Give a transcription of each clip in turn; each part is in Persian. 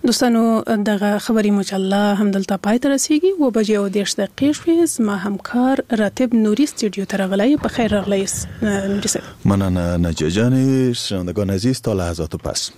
دوستانو دغه خبری مجله هم دلته پای ته رسیږي و بجې او 10 دقیقې شوې. ما همکار راتب نوری استودیو ته راغلی. په خیر راغلی نوری صاحب. مننه نجیه جان. شنوندگان عزیز تا لحظات پس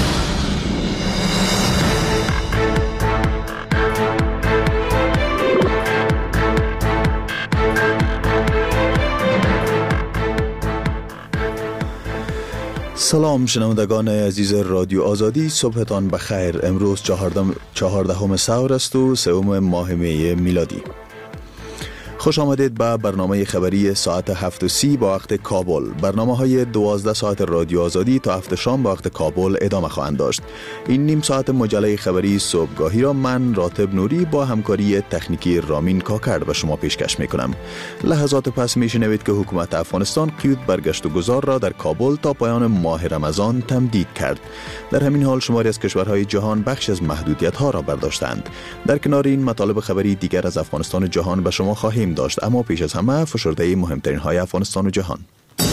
سلام شنوندگان عزیز رادیو آزادی، صبحتان بخیر. امروز 14 سور است و 3 ماه می میلادی. خوش آمدید به برنامه خبری ساعت 7:30 با وقت کابل. برنامه‌های 12 ساعت رادیو آزادی تا 7 شام با وقت کابل ادامه خواهند داشت. این نیم ساعت مجله خبری صبحگاهی را من راتب نوری با همکاری تکنیکی رامین کاکر به شما پیشکش می‌کنم. لحظات پس می‌شنوید که حکومت افغانستان قید برگشت و گذار را در کابل تا پایان ماه رمضان تمدید کرد. در همین حال شماری از کشورهای جهان بخش از محدودیت‌ها را برداشتند. در کنار این مطالب خبری دیگر از افغانستان و جهان به شما خواهیم داشت، اما پیش از همه فشرده مهمترین های افغانستان و جهان.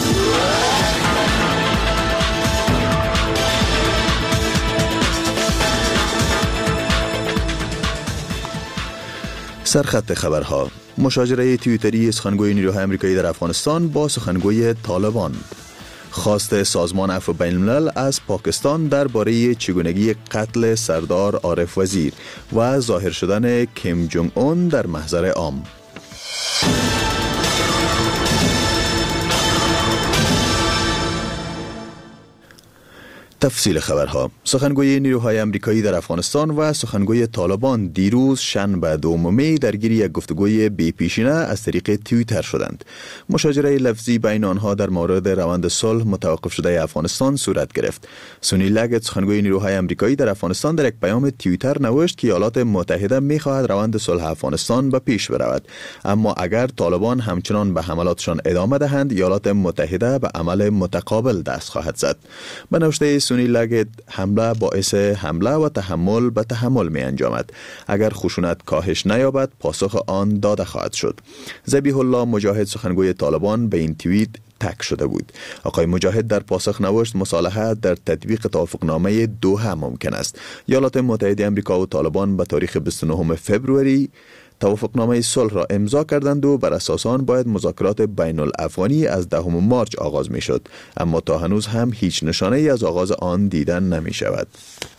سرخط خبرها: مشاجره توییتری سخنگوی نیروهای آمریکایی در افغانستان با سخنگوی طالبان. خواست سازمان عفو بین الملل از پاکستان درباره چگونگی قتل سردار عارف وزیر و ظاهر شدن کیم جونگ اون در محضر عام. تفصیل خبرها: سخنگوی نیروهای آمریکایی در افغانستان و سخنگوی طالبان دیروز شنبه 2 می درگیر یک گفتگوی بی پیشینه از طریق توییتر شدند. مشاجره لفظی بین آنها در مورد روند صلح متوقف شده افغانستان صورت گرفت. سونی لگت، سخنگوی نیروهای آمریکایی در افغانستان، در یک پیام توییتر نوشت که ایالات متحده می‌خواهد روند صلح افغانستان به پیش برود، اما اگر طالبان همچنان به حملاتشان ادامه دهند، ایالات متحده به عمل متقابل دست خواهد زد. به نوشته سونی لگت، حمله باعث حمله و تحمل به تحمل می انجامد. اگر خشونت کاهش نیابد، پاسخ آن داده خواهد شد. ذبیح الله مجاهد، سخنگوی طالبان، به این توییت تک شده بود. آقای مجاهد در پاسخ نوشت مصالحه در تطبیق توافقنامه دوحه ممکن است. ایالات متحده آمریکا و طالبان به تاریخ 29 فوریه توافقنامه صلح را امضا کردند و بر اساس آن باید مذاکرات بین الافغانی از 10 مارس آغاز می شد، اما تا هنوز هم هیچ نشانه ای از آغاز آن دیدن نمی شود.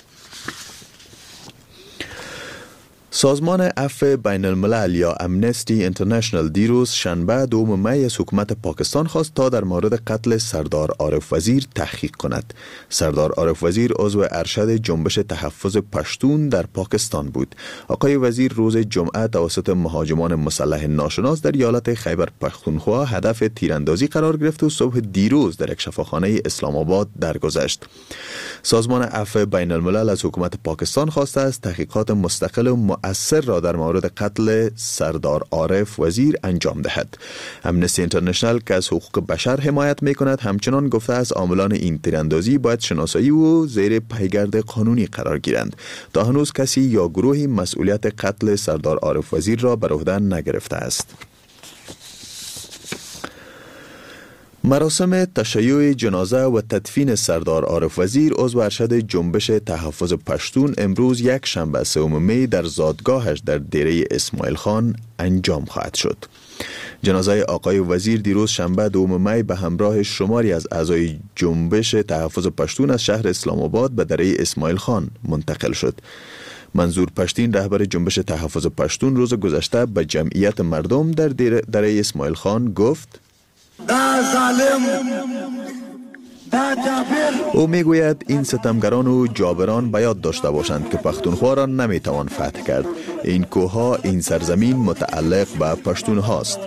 سازمان عفو بین الملل یا امنستی اینترنشنال دیروز شنبه 2 می از حکومت پاکستان خواست تا در مورد قتل سردار عارف وزیر تحقیق کند. سردار عارف وزیر عضو ارشد جنبش تحفظ پشتون در پاکستان بود. آقای وزیر روز جمعه توسط مهاجمان مسلح ناشناس در ایالت خیبر پختونخوا هدف تیراندازی قرار گرفت و صبح دیروز در یک شفاخانه اسلام آباد درگذشت. سازمان عفو بین الملل از حکومت پاکستان خواسته است تحقیقات مستقل و مؤثر را در مورد قتل سردار عارف وزیر انجام دهد. امنستی اینترنشنال که از حقوق بشر حمایت می کند همچنان گفته است عاملان این تیراندازی باید شناسایی و زیر پیگرد قانونی قرار گیرند. تا هنوز کسی یا گروهی مسئولیت قتل سردار عارف وزیر را بر عهده نگرفته است. مراسم تشییع جنازه و تدفین سردار عارف وزیر عضو ارشد جنبش تحفظ پشتون امروز یک شنبه 3 می در زادگاهش در دیره اسماعیل خان انجام خواهد شد. جنازه آقای وزیر دیروز شنبه 2 می به همراه شماری از اعضای جنبش تحفظ پشتون از شهر اسلام آباد به دیره اسماعیل خان منتقل شد. منظور پشتین، رهبر جنبش تحفظ پشتون، روز گذشته به جمعیت مردم در دیره اسماعیل خان گفت: او میگوید این ستمگران و جابران به یاد داشته باشند که پختونخوا را نمیتوان فتح کرد. این کوهها، این سرزمین متعلق به پشتون هاست.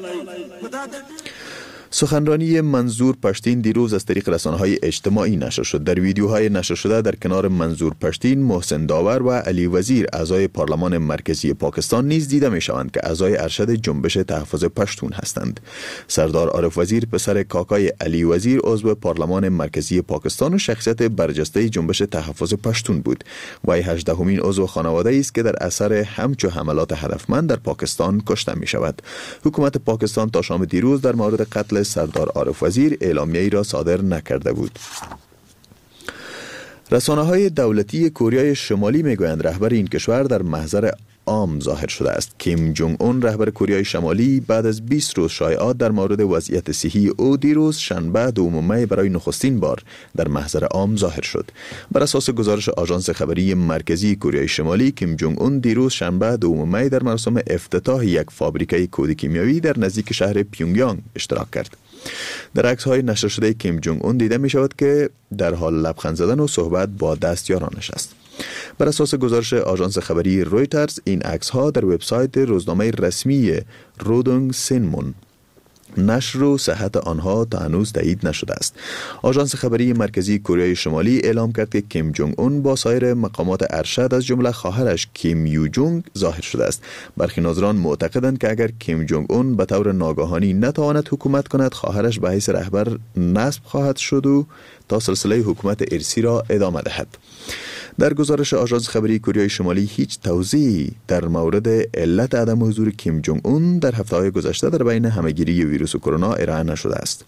سخنرانی منظور پشتین دیروز از طریق رسانه‌های اجتماعی نشر شد. در ویدیوهای نشر شده در کنار منظور پشتین، محسن داور و علی وزیر اعضای پارلمان مرکزی پاکستان نیز دیده می‌شوند که اعضای ارشد جنبش تحفظ پشتون هستند. سردار عارف وزیر پسر کاکای علی وزیر عضو پارلمان مرکزی پاکستان و شخصیت برجسته جنبش تحفظ پشتون بود. وی 18مین عضو خانواده است که در اثر همچو حملات هدفمند در پاکستان کشته می‌شود. حکومت پاکستان تا شام دیروز در مورد قتل سردار عارف وزیر اعلامیه‌ای را صادر نکرده بود. رسانه‌های دولتی کره شمالی میگویند رهبر این کشور در محضر عام ظاهر شده است. کیم جونگ اون رهبر کره شمالی بعد از 20 روز شایعات در مورد وضعیت صحی او دیروز شنبه 2 می برای نخستین بار در محضر عام ظاهر شد. بر اساس گزارش آژانس خبری مرکزی کره شمالی، کیم جونگ اون دیروز شنبه 2 می در مراسم افتتاح یک فابریکه کود کیمیایی در نزدیک شهر پیونگیانگ اشتراک کرد. در عکس‌های نشر شده کیم جونگ اون دیده می شود که در حال لبخند زدن و صحبت با دستیارانش است. بر اساس گزارش آژانس خبری رویترز، این عکس‌ها در وبسایت روزنامه رسمی رودونگ سینمون نشر و صحت آنها تا هنوز تایید نشده است. آژانس خبری مرکزی کره شمالی اعلام کرد که کیم جونگ اون با سایر مقامات ارشد از جمله خواهرش کیم یو جونگ ظاهر شده است. برخی ناظران معتقدند که اگر کیم جونگ اون به طور ناگهانی نتواند حکومت کند، خواهرش به حیث رهبر نصب خواهد شد و تا سلسله حکومت ارثی را ادامه دهد. در گزارش آژانس خبری کره شمالی هیچ توضیحی در مورد علت عدم حضور کیم جونگ اون در هفته‌های گذشته در بین همهگیری ویروس کرونا ارائه نشده است.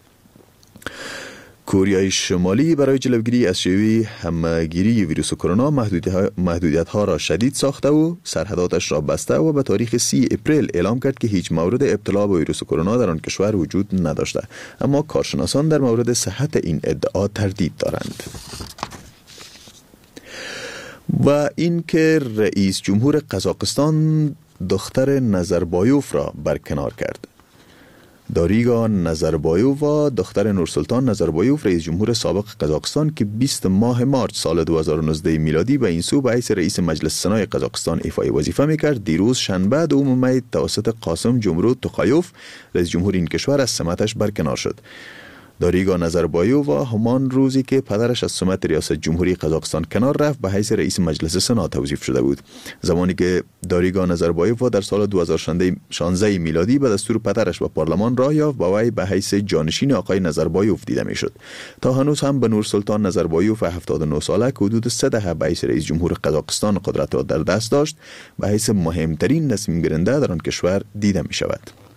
کره شمالی برای جلوگیری از شیوع همهگیری ویروس کرونا محدودیت‌ها را شدید ساخته و سرحداتش را بسته و به تاریخ 30 اپریل اعلام کرد که هیچ مورد ابتلا به ویروس کرونا در آن کشور وجود نداشته، اما کارشناسان در مورد صحت این ادعا تردید دارند. و اینکه رئیس جمهور قزاقستان دختر نظربایوف را برکنار کرد. داریگا نظربایووا دختر نورسلطان نظربایوف رئیس جمهور سابق قزاقستان که 20 ماه مارچ سال 2019 میلادی به این سو به حیث رئیس مجلس سنای قزاقستان ایفای وظیفه میکرد، دیروز شنبه 2 می توسط قاسم جمرود توخایوف رئیس جمهور این کشور از سمتش برکنار شد. داریگا نظربایووا همان روزی که پدرش از سمت ریاست جمهوری قزاقستان کنار رفت به حیث رئیس مجلس سنا توظیف شده بود. زمانی که داریگا نظربایووا در سال 2016 میلادی به دستور پدرش به پارلمان راه یافت، با وی به حیث جانشین آقای نظربایوف دیده میشد. تا هنوز هم به نورسلطان نظربایوف 79 ساله که حدود 3 دهه به حیث رئیس جمهور قزاقستان قدرت را در دست داشت، به حیث مهمترین تصمیم گیرنده در آن کشور دیده می شود.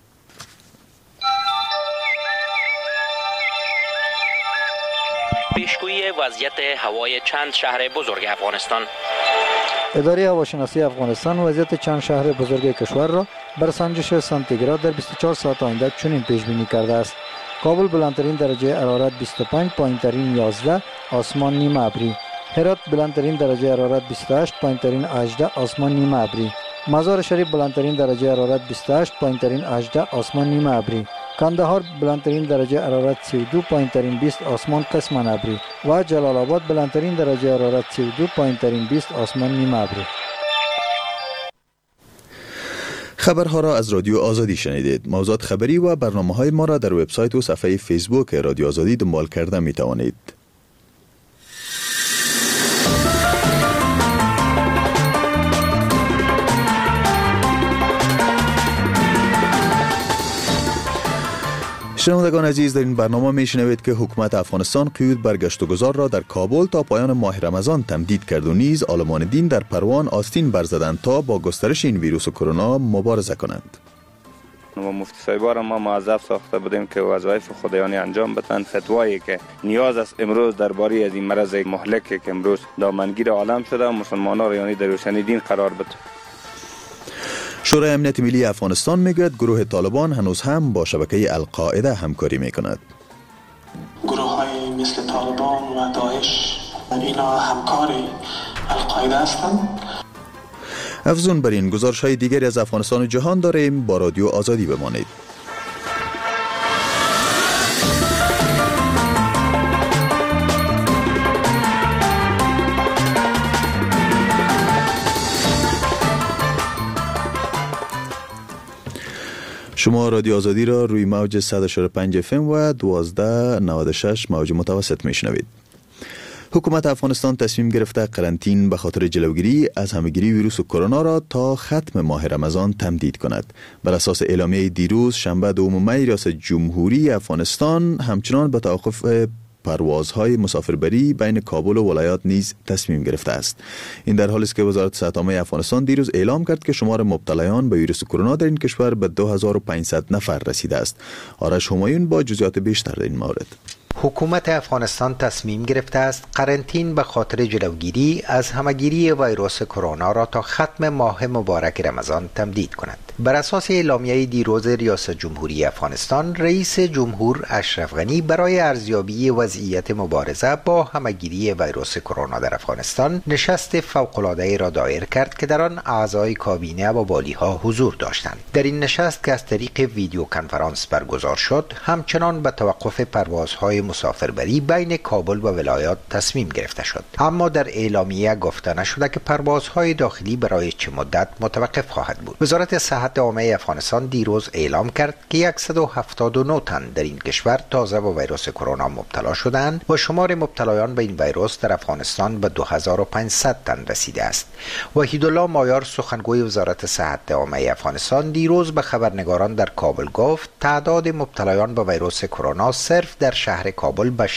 پیشگویی وضعیت هوای چند شهر بزرگ افغانستان. اداره هواشناسی افغانستان وضعیت چند شهر بزرگ کشور را بر سنجش سانتیگراد در 24 ساعت آینده چنین پیش بینی کرده است: کابل بلندترین درجه حرارت 25، پایینترین 11، آسمان نیمه ابری. هرات بلندترین درجه حرارت 28، پایینترین 18، آسمان نیمه ابری. مزار شریف بلندترین درجه حرارت 28، پایینترین 18، آسمان نیمه ابری. کندهار بلندترین درجه حرارت 32، پایینترین 20، آسمان قسما ابری. و جلال آباد بلندترین درجه حرارت 32، پایینترین 20، آسمان نیمه ابری. خبرها را از رادیو آزادی شنیدید. موضوعات خبری و برنامه‌های ما را در وبسایت و صفحه فیسبوک رادیو آزادی دنبال کرده می توانید. شنوندگان عزیز، در این برنامه میشنوید که حکومت افغانستان قیود بر گشت و گذار را در کابل تا پایان ماه رمضان تمدید کرد و نیز عالمان دین در پروان آستین برزدند تا با گسترش این ویروس کرونا مبارزه کنند. و مفتی صاحبا را ما موظف ساخته بودیم که وظایف خدایانی انجام بدن. فتوایی که نیاز است امروز درباره از این مرض مهلکی که امروز دامنگیر عالم شده مسلمانان را یعنی در روشن دین قرار بده. شورای امنیت ملی افغانستان میگوید گروه طالبان هنوز هم با شبکه القاعده همکاری میکند. گروه های مثل طالبان و داعش اینا همکار القاعده هستند. افزون بر این گزارش های دیگری از افغانستان و جهان داریم. با رادیو آزادی بمانید. شما رادیو آزادی را روی موج 100.5 FM و 1296 موج متوسط میشنوید. حکومت افغانستان تصمیم گرفته قرنطین به خاطر جلوگیری از همهگیری ویروس کرونا را تا ختم ماه رمضان تمدید کند. بر اساس اعلامیه دیروز شنبه 2 می ریاست جمهوری افغانستان همچنان به توقف پروازهای مسافربری بین کابل و ولایات نیز تصمیم گرفته است. این در حالی است که وزارت صحت عامه افغانستان دیروز اعلام کرد که شمار مبتلایان به ویروس کرونا در این کشور به 2500 نفر رسیده است. آرش همایون با جزئیات بیشتر در این مورد. حکومت افغانستان تصمیم گرفته است قرنطین به خاطر جلوگیری از همهگیری ویروس کرونا را تا ختم ماه مبارک رمضان تمدید کند. بر اساس اعلامیه دیروز ریاست جمهوری افغانستان، رئیس جمهور اشرف غنی برای ارزیابی وضعیت مبارزه با همهگیری ویروس کرونا در افغانستان نشست فوق‌العاده را دایر کرد که در آن اعضای کابینه و والی‌ها حضور داشتند. در این نشست که از طریق ویدیو کنفرانس برگزار شد، همچنان به توقف پروازهای مسافربری بین کابل و ولایات تصمیم گرفته شد. اما در اعلامیه گفته نشده که پروازهای داخلی برای چه مدت متوقف خواهد بود. وزارت صحت عامه افغانستان دیروز اعلام کرد که 179 تن در این کشور تازه به ویروس کرونا مبتلا شدند و شمار مبتلایان به این ویروس در افغانستان به 2500 تن رسیده است. وحیدالله مایار سخنگوی وزارت صحت عامه افغانستان دیروز به خبرنگاران در کابل گفت تعداد مبتلایان به ویروس کرونا صرف در شهر کابل به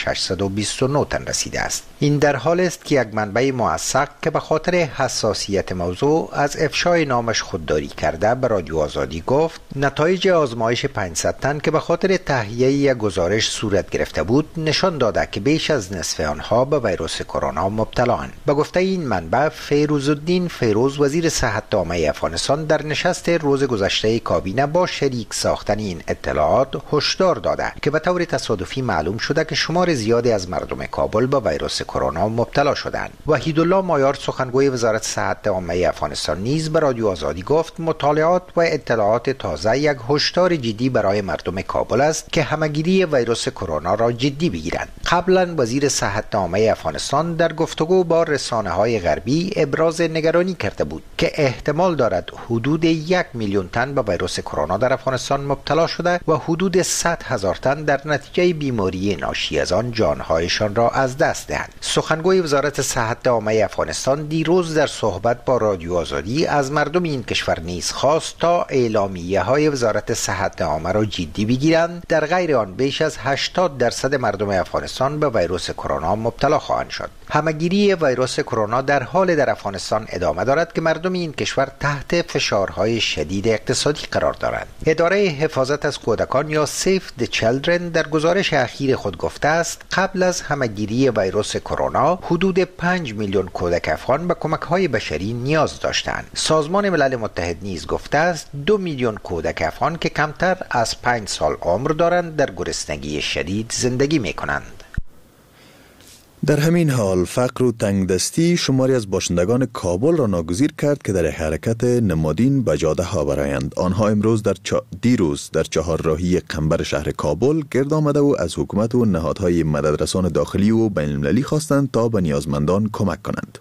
629 تن رسیده است. این در حال است که یک منبع موثق که به خاطر حساسیت موضوع از افشای نامش خودداری کرده به رادیو آزادی گفت نتایج آزمایش 500 تن که به خاطر تهیه یک گزارش صورت گرفته بود نشان داده که بیش از نصف آنها به ویروس کرونا مبتلااند. به گفته این منبع، فیروزالدین فیروز وزیر صحت عامه افغانستان در نشست روز گذشته کابینه با شریک ساختن این اطلاعات هشدار داده که به طور تصادفی معلوم شده که شمار زیادی از مردم کابل به ویروس کرونا مبتلا شدند. وحیدالله مایار سخنگوی وزارت صحت عامه افغانستان نیز به رادیو آزادی گفت مطالعات و اطلاعات تازه یک هشدار جدی برای مردم کابل است که همهگیری ویروس کرونا را جدی بگیرند. قبلا وزیر صحت عامه افغانستان در گفتگو با رسانه‌های غربی ابراز نگرانی کرده بود که احتمال دارد حدود 1 میلیون تن به ویروس کرونا در افغانستان مبتلا شده و حدود 100,000 تن در نتیجه بیماری ناشی از آن جانهایشان را از دست دهند. سخنگوی وزارت صحت عامه افغانستان دیروز در صحبت با رادیو آزادی از مردم این کشور نیز خواست تا اعلامیه‌های وزارت صحت عامه را جدی بگیرند، در غیر آن بیش از 80% مردم افغانستان به ویروس کرونا مبتلا خواهند شد. همهگیری ویروس کرونا در حال در افغانستان ادامه دارد که مردم این کشور تحت فشارهای شدید اقتصادی قرار دارند. اداره حفاظت از کودکان یا Save the Children در گزارش اخیر خود گفته است قبل از همهگیری ویروس کرونا حدود 5 میلیون کودک افغان به کمک‌های بشری نیاز داشتند. سازمان ملل متحد نیز گفته است 2 میلیون کودک افغان که کمتر از 5 سال عمر دارند در گرسنگی شدید زندگی می‌کنند. در همین حال فقر و تنگدستی شماری از باشندگان کابل را ناگزیر کرد که در حرکت نمادین به جاده ها برآیند. آنها امروز دیروز در چهارراهی قنبر شهر کابل گرد آمده و از حکومت و نهادهای مددرسان داخلی و بین المللی خواستند تا به نیازمندان کمک کنند.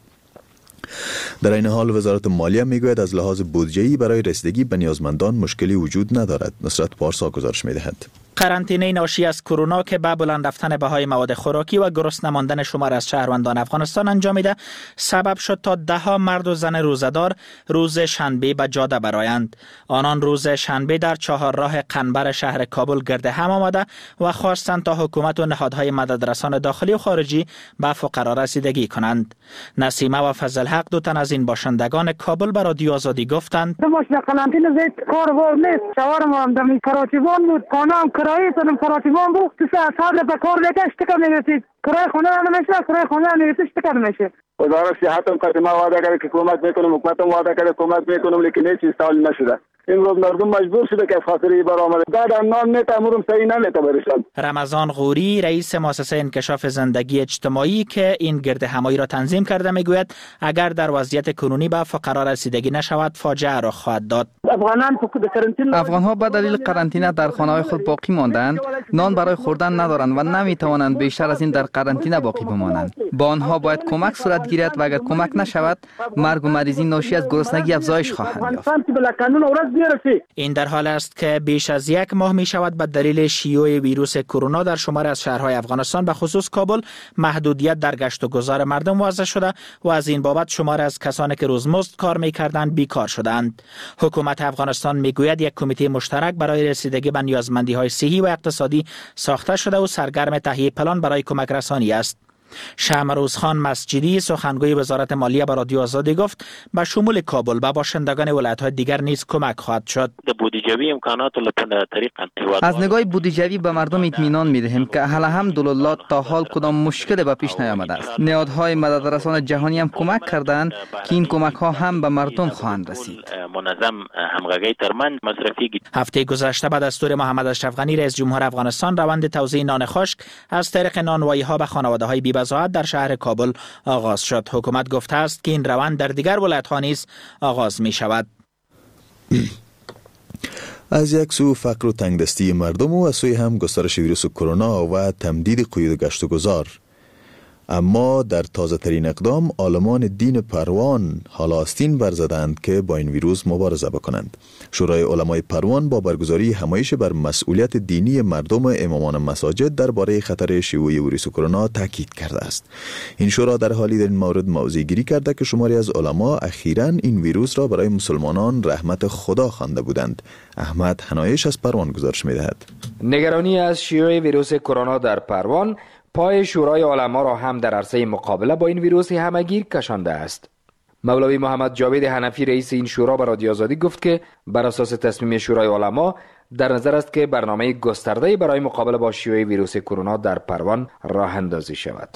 در این حال وزارت مالیه میگوید از لحاظ بودجه‌ای برای رسیدگی به نیازمندان مشکلی وجود ندارد. نصرت پارسا گزارش می‌دهد. قرنطینه ناشی از کرونا که به بلند رفتن بهای مواد خوراکی و گرسنه ماندن شمار از شهروندان افغانستان انجام میده سبب شد تا ده‌ها مرد و زن روزه‌دار روز شنبه به جاده برآیند. آنان روز شنبه در چهارراه قنبر شهر کابل گرد هم آمده و خواستند تا حکومت و نهادهای مددرسان داخلی و خارجی به فقرا رسیدگی کنند. نسیمه و فضل حق دو تن از این باشندگان کابل به رادیو آزادی گفتند قرنطینه زیت کار نیست. شوهرم هم در کراچیوان بود، خانه‌ام کرایه دادم کراچیوان بود. سه سال به کار لگش تکا میرسید. کرایه خونه نمیشه، کرایه خونه نمیشه تکا نمیشه. وزارت صحت هم قدمه وعده کرده که کمک میکنم، حکومت هم وعده کرده کمک میکنم، لیکن هیچ چیز حل نشده. امروز مردم مجبور شده که از خاطر این برآمده دادن نان میته امروز صحیح نمیته برشان. رمضان غوری رئیس مؤسسه انکشاف زندگی اجتماعی که این گرد همایی را تنظیم کرده میگوید اگر در وضعیت کنونی به فقرا رسیدگی نشود فاجعه رخ خواهد داد. افغان‌ها به دلیل قرنطینه در خانه‌های خود باقی ماندند، نان برای خوردن ندارند و نمیتوانند بیشتر از این در قرنطینه باقی بمانند. با آنها باید کمک صورت گیرد و اگر کمک نشود مرگ و مریضی ناشی از گرسنگی افزایش خواهد یافت. این در حال است که بیش از یک ماه می شود به دلیل شیوع ویروس کرونا در شمار از شهرهای افغانستان به خصوص کابل محدودیت در گشت و گذار مردم وضع شده و از این بابت شمار از کسانی که روزمزد کار می کردند بیکار شدند. حکومت افغانستان می گوید یک کمیته مشترک برای رسیدگی به نیازمندی های صحی و اقتصادی ساخته شده و سرگرم تهیه پلان برای کمک رسانی است. شمروز خان مسجدی سخنگوی وزارت مالیه به رادیو آزادی گفت به شمول کابل به باشندگان ولایت‌های دیگر نیز کمک خواهد شد. از نگاه بودجوی به مردم اطمینان می‌دهیم که الحمدلله تا حال کدام مشکلی به پیش نیامده است. نهادهای مددرسان جهانی هم کمک کردند که این کمک‌ها هم به مردم خواهند رسید. هفته گذشته به دستور محمد اشرف غنی رئیس جمهور افغانستان روند توزیع نان خشک از طریق نانوایی‌ها به خانواده‌های بی‌بضاعت در شهر کابل آغاز شد. حکومت گفته است که این روند در دیگر ولایت‌ها نیز آغاز می‌شود. از یک سو فقر و تنگدستی مردم و از سوی هم گسترش ویروس کرونا و تمدید قید گشت و گذار. اما در تازه ترین اقدام عالمان دین پروان حالا آستین برزدند که با این ویروس مبارزه بکنند. شورای علمای پروان با برگزاری همایش بر مسئولیت دینی مردم و امامان مساجد درباره خطر شیوع ویروس کرونا تاکید کرده است. این شورا در حالی در این مورد موضع گیری کرده که شماری از علما اخیراً این ویروس را برای مسلمانان رحمت خدا خوانده بودند. احمد حنایش از پروان گزارش می‌دهد. نگرانی از شیوع ویروس کرونا در پروان پای شورای علما را هم در عرصه مقابله با این ویروس همگیر کشانده است. مولوی محمد جاوید حنفی رئیس این شورا به رادیو آزادی گفت که بر اساس تصمیم شورای علما در نظر است که برنامه گسترده برای مقابله با شیوع ویروس کرونا در پروان راه اندازی شود.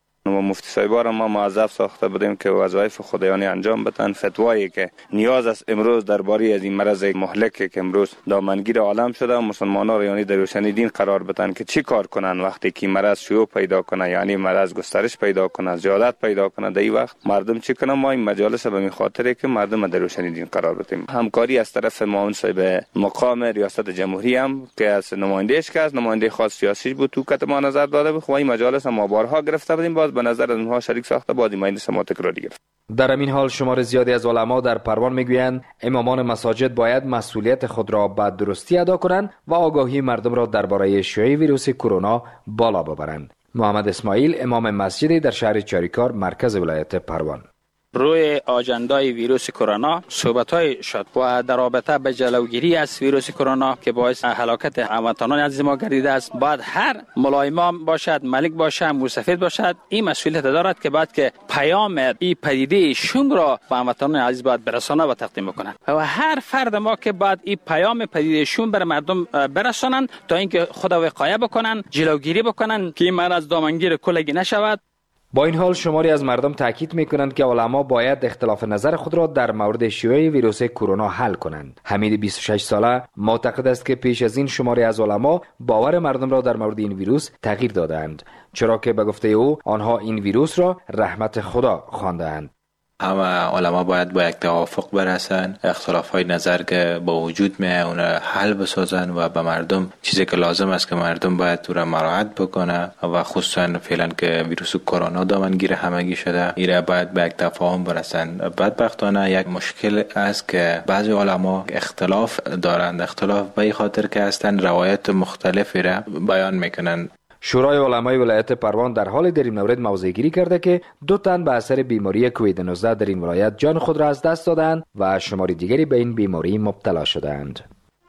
و مفتی صاحبا را ما موظف ساخته بودیم که وظایف خدایانی انجام بدن. فتوایی که نیاز است امروز درباره از این مرض مهلک که امروز دامنگیر عالم شده مسلمانان را یعنی در روشن دین قرار بدن که چی کار کنن وقتی که مرض شیوع پیدا کنه، یعنی مرض گسترش پیدا کنه، زیادت پیدا کنه، در این وقت مردم چی کنن. ما این مجالس به این خاطره که مردم در روشن دین قرار بدیم. همکاری از طرف معاون صاحب مقام ریاست جمهوری هم که از نمایندهش که از نماینده خاص سیاسی بود تو کت ما نظر داده بود. این مجالس ما بارها گرفته بودیم، باز به نظر اونها شریک ساخته با مجلس ما تکراری گرفت. در همین حال شمار زیادی از علما در پروان میگویند امامان مساجد باید مسئولیت خود را به درستی ادا کنند و آگاهی مردم را درباره شیوع ویروس کرونا بالا ببرند. محمد اسماعیل امام مسجدی در شهر چاریکار مرکز ولایت پروان. روی آجندای ویروس کرونا صحبت‌های شد و در رابطه به جلوگیری از ویروس کرونا که باعث هلاکت هموطنان عزیز ما گردیده است، بعد هر ملای امام باشد، ملک باشد، موسفید باشد، این مسئولیت دارد که بعد که پیام این پدیده شوم را به هموطنان عزیز باید برسانه و تقدیم کنند و هر فرد ما که بعد این پیام پدیده شوم بر مردم برسانند تا اینکه خود وقایه بکنند، جلوگیری بکنند که این مرض دامنگیر کلگی نشود. با این حال شماری از مردم تاکید میکنند که علما باید اختلاف نظر خود را در مورد شیوع ویروس کرونا حل کنند. حمید 26 ساله معتقد است که پیش از این شماری از علما باور مردم را در مورد این ویروس تغییر دادند، چرا که به گفته او آنها این ویروس را رحمت خدا خواندند. همه علما باید با یک توافق برسن، اختلاف های نظر که با وجود میه اون حل بسازن و به مردم چیزی که لازم است که مردم باید او را مراعات بکنه و خصوصا فعلا که ویروس کرونا دامنگیر همگی شده ایره باید به یک تفاهم برسن. بدبختانه یک مشکل است که بعضی علما اختلاف دارند، اختلاف به خاطر که هستن روایت مختلفی را بیان میکنن. شورای علمای ولایت پروان در حال در این مورد موضع گیری کرده که 2 تن به اثر بیماری کووید 19 در این ولایت جان خود را از دست دادند و شماری دیگری به این بیماری مبتلا شدند.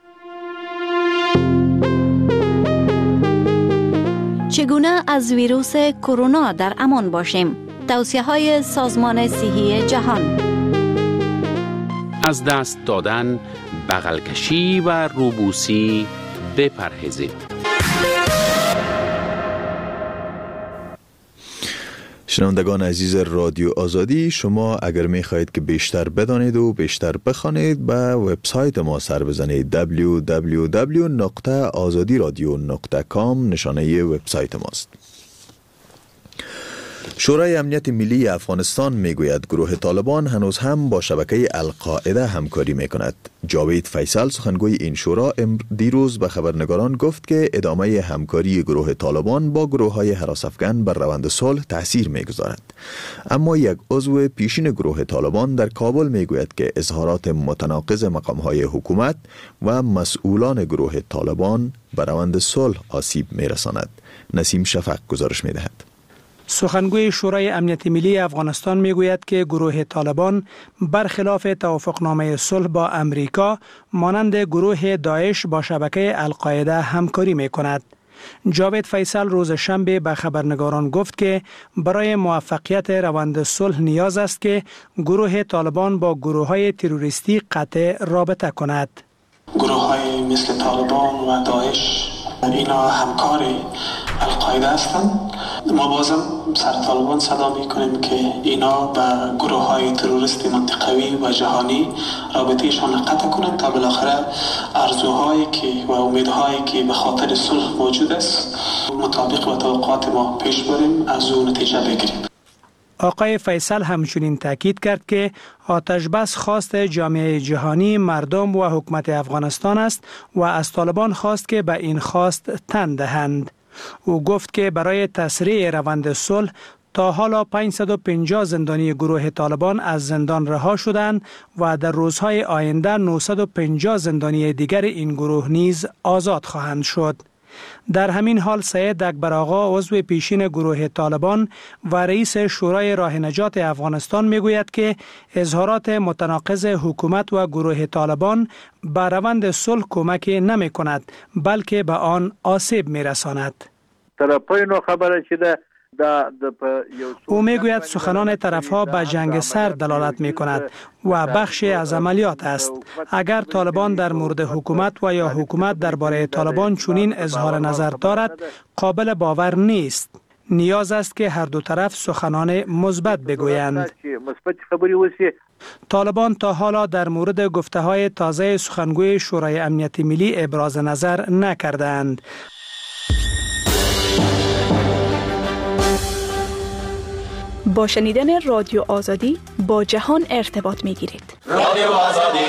چگونه از ویروس کرونا در امان باشیم؟ توصیه‌های سازمان صحی جهان. از دست دادن، بغل کشی و روبوسی بپرهیزید. شنوندگان عزیز رادیو آزادی، شما اگر می خواهید که بیشتر بدانید و بیشتر بخوانید به وبسایت ما سر بزنید www.azadiradio.com نشانه وبسایت ماست. شورای امنیت ملی افغانستان میگوید گروه طالبان هنوز هم با شبکه القاعده همکاری میکند. جاوید فیصل سخنگوی این شورا دیروز به خبرنگاران گفت که ادامه همکاری گروه طالبان با گروه‌های هراس افکن بر روند صلح تأثیر میگذارد. اما یک عضو پیشین گروه طالبان در کابل میگوید که اظهارات متناقض مقام‌های حکومت و مسئولان گروه طالبان بر روند صلح آسیب میرساند. نسیم شفق گزارش میدهد. سخنگوی شورای امنیت ملی افغانستان میگوید که گروه طالبان برخلاف توافقنامه صلح با امریکا مانند گروه داعش با شبکه القاعده همکاری میکند. جاوید فیصل روز شنبه به خبرنگاران گفت که برای موفقیت روند صلح نیاز است که گروه طالبان با گروه‌های تروریستی قطع رابطه کند. گروه‌های مثل طالبان و داعش اینا همکار القاعده هستند. ما بازم سر طالبان صدا میکنیم که اینا به گروه‌های تروریستی منطقوی و جهانی رابطهشان قطع کنند تا بالاخره آرزوهایی که و امیدهایی که به خاطر صلح موجود است مطابق با توقعات ما پیش بریم از اون نتیجه بگیریم. آقای فیصل همچنین تاکید کرد که آتش بس خواست جامعه جهانی، مردم و حکومت افغانستان است و از طالبان خواست که به این خواست تن دهند. او گفت که برای تسریع روند صلح تا حالا 550 زندانی گروه طالبان از زندان رها شدند و در روزهای آینده 950 زندانی دیگر این گروه نیز آزاد خواهند شد. در همین حال سید اکبر آقا عضو پیشین گروه طالبان و رئیس شورای راه نجات افغانستان میگوید که اظهارات متناقض حکومت و گروه طالبان به روند صلح کمک نمی کند بلکه به آن آسیب می رساند. او میگوید سخنان طرفها به جنگ سر دلالت می کند و بخشی از عملیات است. اگر طالبان در مورد حکومت و یا حکومت درباره طالبان چنین اظهار نظر دارد قابل باور نیست. نیاز است که هر دو طرف سخنان مثبت بگویند. طالبان تا حالا در مورد گفته‌های تازه سخنگوی شورای امنیت ملی ابراز نظر نکردند. با شنیدن رادیو آزادی با جهان ارتباط می گیرید. رادیو آزادی.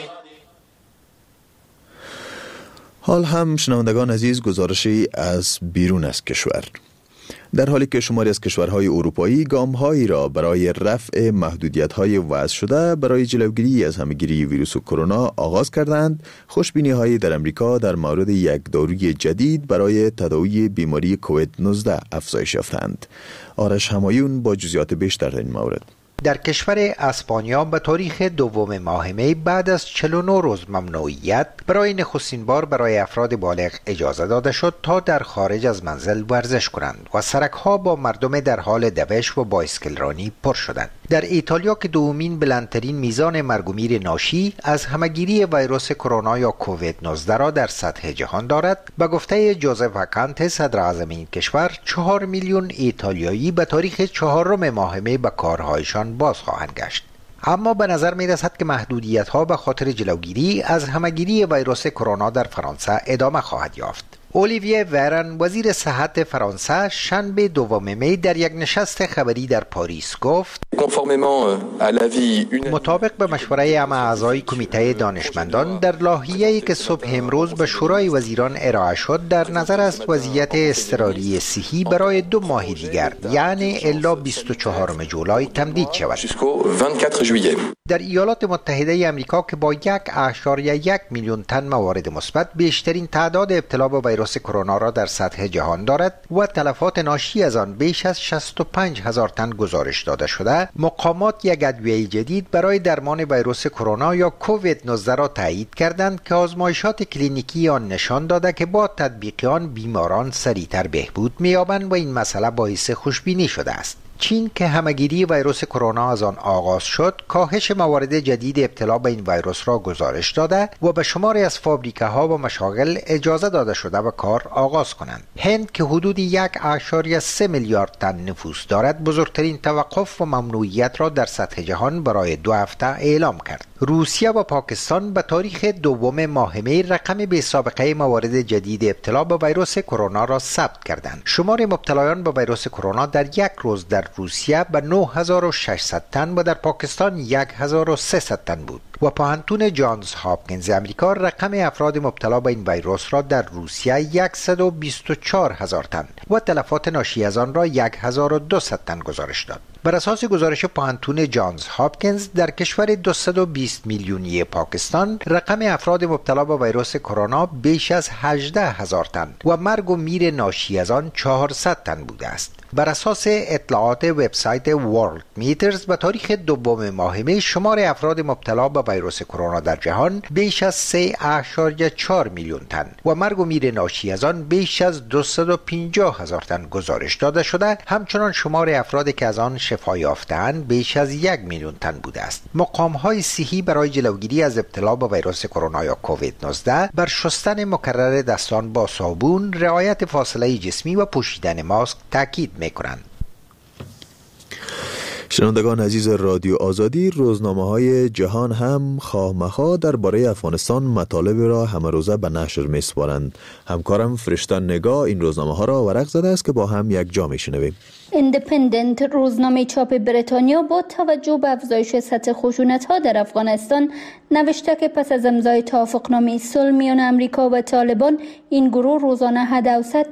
حال هم شنوندگان عزیز گزارشی از بیرون از کشور. در حالی که شماری از کشورهای اروپایی گام‌هایی را برای رفع محدودیت‌های وضع شده برای جلوگیری از همه‌گیری ویروس کرونا آغاز کردند، خوشبینی‌هایی در امریکا در مورد یک داروی جدید برای تداوی بیماری کووید 19 افزایش یافتند. آرش همایون با جزئیات بیشتر در این مورد. در کشور اسپانیا به تاریخ دوم ماه می بعد از 49 روز ممنوعیت برای نخستین بار برای افراد بالغ اجازه داده شد تا در خارج از منزل ورزش کنند و سرک‌ها با مردم در حال دوش و بایسکل رانی پر شدند. در ایتالیا که دومین بلندترین میزان مرگ و میر ناشی از همه‌گیری ویروس کرونا یا کووید 19 را در سطح جهان دارد، به گفته جوزف اکانته صدر اعظم این کشور 4 میلیون ایتالیایی به تاریخ 4 ماه می به کارهایشان باز خواهند گشت. اما به نظر می رسد که محدودیت ها به خاطر جلوگیری از همه‌گیری ویروس کرونا در فرانسه ادامه خواهد یافت. اولیویه ورن وزیر صحت فرانسه شنبه دوم می در یک نشست خبری در پاریس گفت مطابق به مشوره همه اعضای کمیته دانشمندان در لایحه‌ای که صبح امروز به شورای وزیران ارائه شد در نظر است وضعیت اضطراری صحی برای 2 ماه دیگر یعنی الا 24 جولای تمدید شود. در ایالات متحده آمریکا که با 1.1 میلیون تن موارد مثبت بیشترین تعداد ابتلا به ویروس کرونا را در سطح جهان دارد و تلفات ناشی از آن بیش از 65,000 تن گزارش داده شده، مقامات یک ادویه جدید برای درمان ویروس کرونا یا کووید 19 را تایید کردند که آزمایشات کلینیکی آن نشان داده که با تطبیق آن بیماران سریعتر بهبود می‌یابند و این مسئله باعث خوشبینی شده است. چین که همه‌گیری ویروس کرونا از آن آغاز شد، کاهش موارد جدید ابتلا به این ویروس را گزارش داده و به شماری از فابریکه‌ها و مشاغل اجازه داده شده و کار آغاز کنند. هند که حدود 1.3 میلیارد تن نفوس دارد، بزرگترین توقف و ممنوعیت را در سطح جهان برای 2 هفته اعلام کرد. روسیه و پاکستان به تاریخ دوم ماه می رقم بی سابقه موارد جدید ابتلا به ویروس کرونا را ثبت کردند. شمار مبتلایان به ویروس کرونا در یک روز در روسیه به 9600 تن و در پاکستان 1300 تن بود و پانتون جانز هاپکینز امریکا رقم افراد مبتلا به این ویروس را در روسیه 124,000 تن و تلفات ناشی از آن را 1200 تن گزارش داد. بر اساس گزارش پانتون جانز هاپکینز در کشور 220 میلیونی پاکستان رقم افراد مبتلا به ویروس کرونا بیش از 18,000 تن و مرگ و میر ناشی از آن 400 تن بوده است. بر اساس اطلاعات وبسایت ورلد میترز به تاریخ دوم ماه می شمار افراد مبتلا به ویروس کرونا در جهان بیش از 3.4 میلیون تن و مرگ و میر ناشی از آن بیش از 250,000 تن گزارش داده شده. همچنان شمار افرادی که از آن شفا یافته‌اند بیش از 1 میلیون تن بوده است. مقام‌های صحی برای جلوگیری از ابتلا به ویروس کرونا یا کووید 19 بر شستن مکرر دستان با صابون، رعایت فاصله جسمی و پوشیدن ماسک تاکید می‌کنند. شنوندگان عزیز رادیو آزادی، روزنامه‌های جهان هم خواه مخواه درباره افغانستان مطالب را همه روزه به نشر می‌سپارند. همکارم فرشته نگاه این روزنامه‌ها را ورق زده است که با هم یک جا می‌شنویم. ایندیپندنت روزنامه چاپ بریتانیا با توجه به افزایش سطح خشونت‌ها در افغانستان نوشته که پس از امضای توافقنامه صلح میان امریکا و طالبان، این گروه روزانه حداقل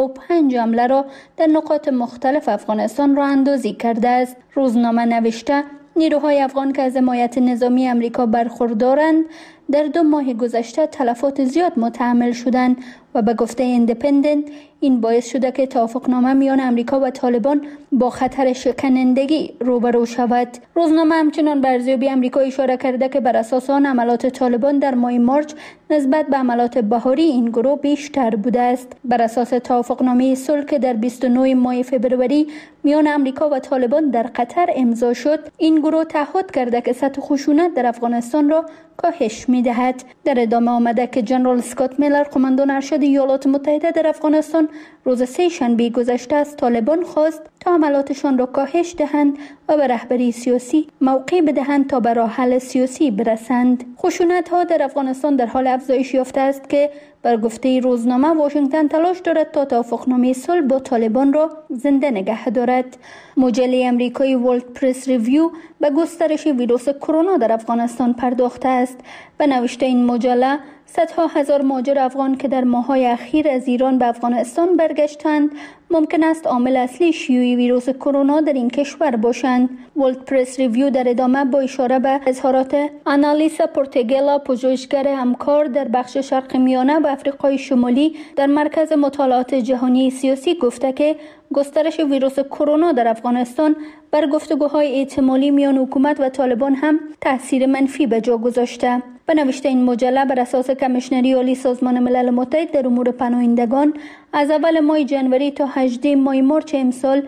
55 حمله را در نقاط مختلف افغانستان راه اندازی کرده است. روزنامه نوشته نیروهای افغان که از حمایت نظامی امریکا برخوردارند در 2 ماه گذشته تلفات زیاد متحمل شدند و به گفته ایندیپندنت این باعث شده که توافقنامه میان امریکا و طالبان با خطر شکنندگی روبرو شود. روزنامه همچنان به ارزیابی امریکا اشاره کرده که بر اساس آن عملات طالبان در ماه مارچ نسبت به عملات بهاری این گروه بیشتر بوده است. بر اساس توافقنامه صلح که در 29 ماه فوریه میان امریکا و طالبان در قطر امضا شد، این گروه تعهد کرده که سطح خشونت در افغانستان را کاهش می‌دهد. در ادامه آمده که جنرال اسکات میلر، قماندان ارشد ایالات متحده در افغانستان، روز 3 شنبه گذشته از طالبان خواست تا عملاتشان را کاهش دهند و به رهبری سیاسی موقع بدهند تا به راه حل سیاسی برسند. خشونت‌ها در افغانستان در حال افزایش یافته است که بر گفته روزنامه واشنگتن تلاش دارد تا توافقنامه صلح با طالبان را زنده نگه دارد. مجله امریکایی ورلد پرس ریویو به گسترش ویروس کرونا در افغانستان پرداخته است. به نوشته این مجله، صدها هزار مهاجر افغان که در ماه‌های اخیر از ایران به افغانستان برگشتند ممکن است عامل اصلی شیوع ویروس کرونا در این کشور باشند. ورلد پرس ریویو در ادامه با اشاره به اظهارات آنالیسا پورتگلا، پژوهشگر همکار در بخش شرق میانه و آفریقای شمالی در مرکز مطالعات جهانی سیاسی، گفته که گسترش ویروس کرونا در افغانستان بر گفتگوهای احتمالی میان حکومت و طالبان هم تاثیر منفی به جا گذاشته. به نوشته این مجله، بر اساس کمیشنری عالی سازمان ملل متحد در امور پناهندگان، از اول ماه جنوری تا 18 ماه مارچ امسال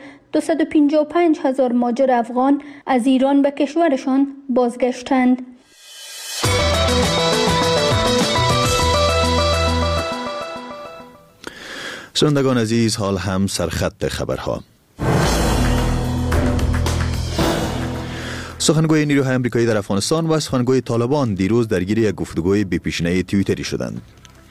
255,000 مهاجر افغان از ایران به کشورشان بازگشتند. شنوندگان عزیز، حال هم سرخط خبرها. سخنگوی نیروهای آمریکایی در افغانستان و سخنگوی طالبان دیروز درگیر یک گفتگوی بی‌پیشینه توییتری شدند.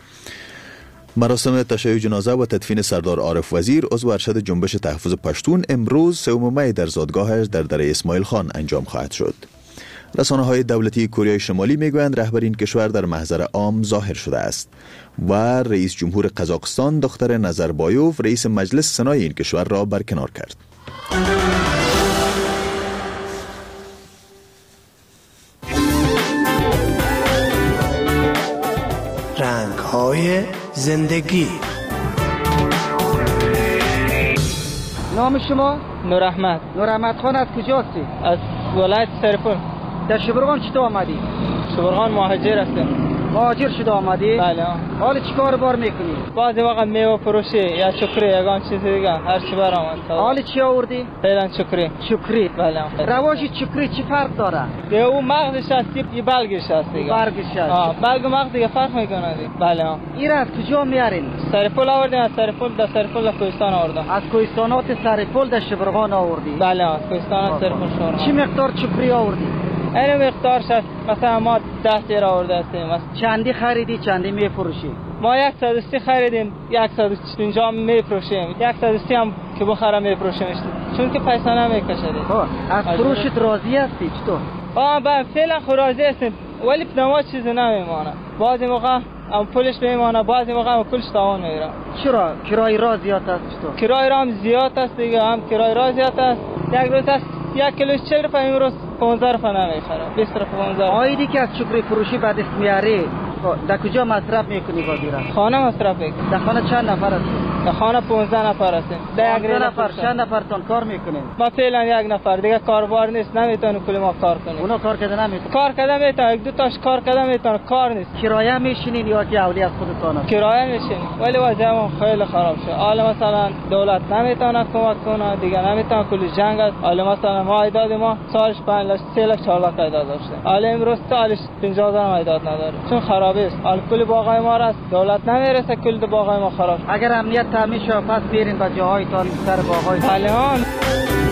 مراسم تشییع جنازه و تدفین سردار عارف وزیر، عضو ارشد جنبش تحفظ پشتون، امروز 3 می در زادگاهش در دره اسماعیل خان انجام خواهد شد. رسانه‌های دولتی کره شمالی میگویند رهبر این کشور در محضر عام ظاهر شده است و رئیس جمهور قزاقستان دختر نظربایوف رئیس مجلس سنای این کشور را برکنار کرد. رنگ‌های زندگی. نام شما؟ نور احمد. نور احمد خان از کجا هستی؟ از ولایت سرپل. در شبرغان چطور آمدی؟ شبرغان مهاجر هستم. مهاجر شده آمدی؟ بله. حالا چی کار بار میکنی؟ بعضی وقت میوه فروشی یا چکری یگان چیز دیگه هر چی بر آمد. حالا چی آوردی؟ فعلا چکری. چکری؟ بله. رواج چکری چی فرق داره؟ به اون مغزش هست یه بلگش هست دیگه. برگش هست. بلگ و مغز دیگه فرق میکنه دیگه. بله. این از کجا میارین؟ سرپل آوردیم، از سرپل در سرپل در کوهستان آوردم. از کوهستانات سرپل در شبرغان آوردی؟ بله، از کوهستانات سرپل شورم. چی مقدار چکری آوردی؟ این مقدارش هست مثلا ما 10 تیر آورده هستیم. چندی خریدی چندی میفروشی؟ ما 130 خریدیم، 150 میفروشیم، 130 هم که بخرم میفروشیم چون که پیسه نمیکشه. از فروشت راضی هستی چطور؟ با فعلا راضی هستیم ولی پنما چیزی نمیمانه. بعضی موقع هم پولش میمانه، بعضی موقع هم پولش تاوان میگیره. چرا؟ کرای را زیاد است چطور؟ کرای را هم زیاد است دیگه، هم کرای را زیاد است. یک روز است 1 کیلوش 40 روپیه، امروز 15 روپیه نمیخره، 20 روپیه 15. آیدی که از چکری فروشی بعد اسمیاری در کجا مصرف میکنی بازی را؟ خانه مصرف میکنی. در خانه چند نفر هستی؟ خانه 15 نفر هستیم. 15 نفر، چند نفرتون کار میکنین؟ ما فعلا یک نفر، دیگه کاربار نیست، نمیتونه کل ما کار کنیم. اونا کار کردن نمیتونه. کار کردن میتونه، یک دو تاش کار کردن میتونه، کار نیست. کرایه میشینین یا که اولی از خودتون؟ کرایه میشینیم، ولی وضعمون خیلی خراب شد. حالا مثلا دولت نمیتونه کمک کنه، دیگه نمیتونه، کل جنگ است. حالا مثلا ما ایداد ما سالش 5 لچ 3 لچ 4 لچ ایداد داشتیم. حالا امروز سالش 50,000 ایداد نداره. چون خرابی است. حالا کل باغای ما راست دولت نمیرسه، کل باغای ما خراب. اگر امنیت تامین شه پس بیرین به جاهایتان سر باغای حالا